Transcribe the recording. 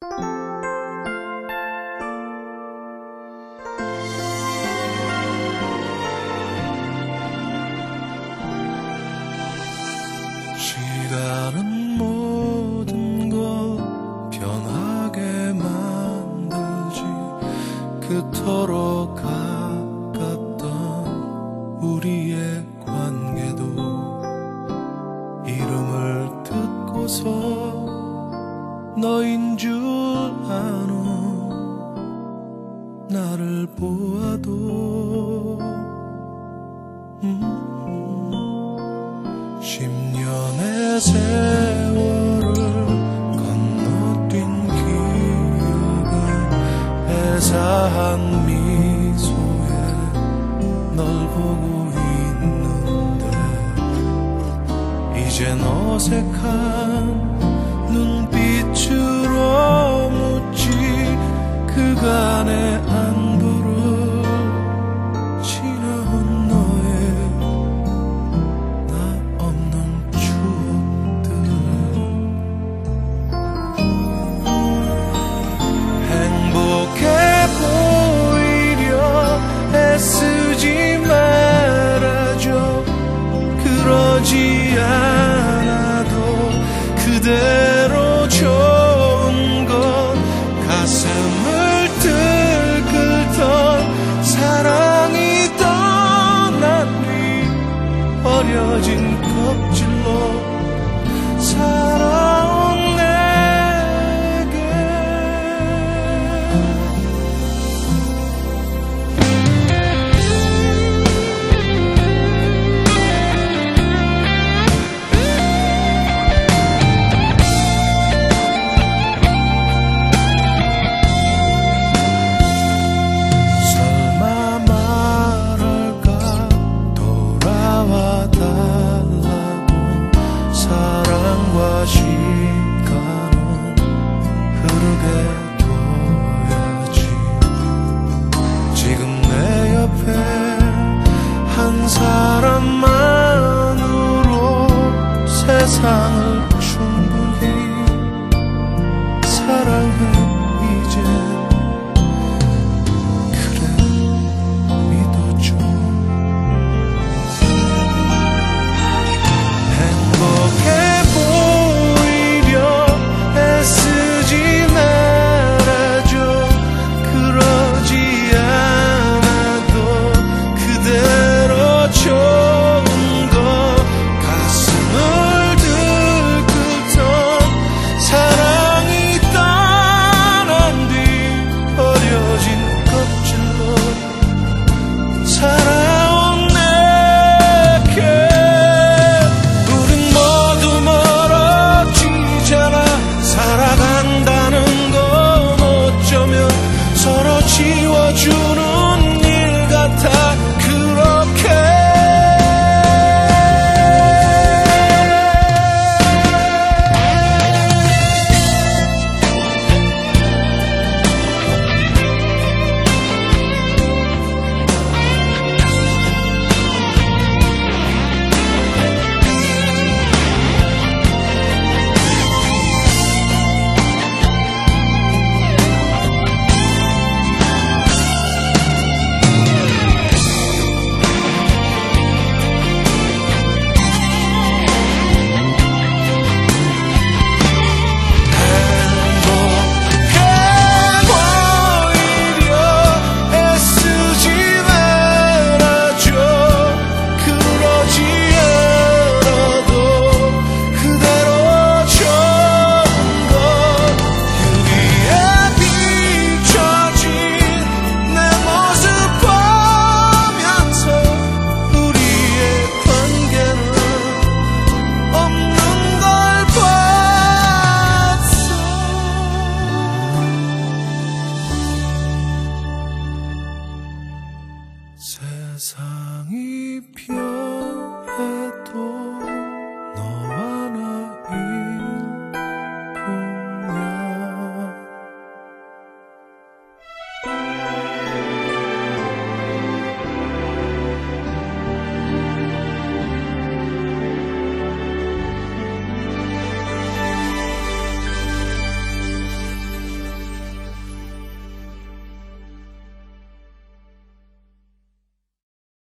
시간은 모든 것 변하게 만들지. 그토록 가깝던 우리의 관계도 이름을 듣고서 너인 줄 아는 나를 보아도 10년의 세월을 건너뛴 기억은 애사한 미소에 널 보고 있는데 이젠 어색한 눈빛으로 묻지 그간의 안부를 지나온 너의 나 없는 추억들. 행복해 보이려 애쓰지 말아줘. 그러지 않아도 그대로 좋은 건 가슴을 들끓던 사랑이 떠난 뒤 버려진 껍질로 살아온 내게. 설마 말할까 돌아와 달라고. 사랑과 시간은 흐르게 둬야지. 지금 내 옆에 한 사람만으로 세상을 충분히 살아